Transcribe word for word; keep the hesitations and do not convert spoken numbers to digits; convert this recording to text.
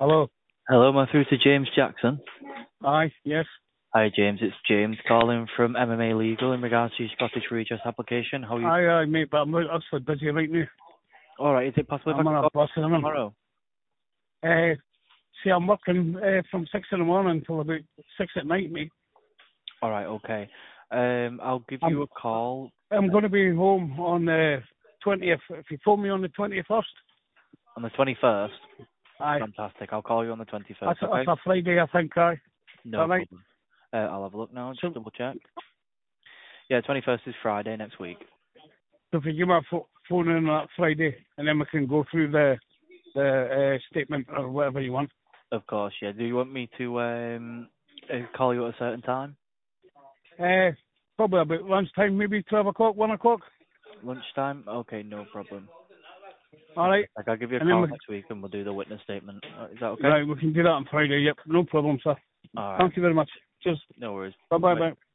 Hello. Hello, am I through to James Jackson? Aye, yes. Hi James, it's James calling from M M A Legal in regards to your Scottish Redress application. How are you? Aye, aye, mate, but I'm actually busy right now. Alright, is it possible if I I'm could on a call bus and I'm on. tomorrow? Uh, see, I'm working uh, from six in the morning until about six at night, mate. Alright, okay. Um, I'll give I'm you a call I'm going to be home on the twentieth. If you phone me on the twenty-first, on the twenty-first. aye. Fantastic, I'll call you on the twenty-first, That's, okay? that's a Friday, I think, aye. Is that No right? problem. Uh, I'll have a look now, So, just double check. Yeah, twenty-first is Friday next week. so if you give me a pho- phone in on that Friday, and then we can go through the the uh, statement or whatever you want. Of course, yeah. Do you want me to um, uh, call you at a certain time? Uh, probably about lunchtime, maybe twelve o'clock, one o'clock. Lunchtime? Okay, no problem. All right. Like, I'll give you a And then call we, next week and we'll do the witness statement. Uh, Is that okay? right, we can do that on Friday. Yep, no problem, sir. Alright, Thank you very much. Cheers. no worries. Bye bye Bye. bye.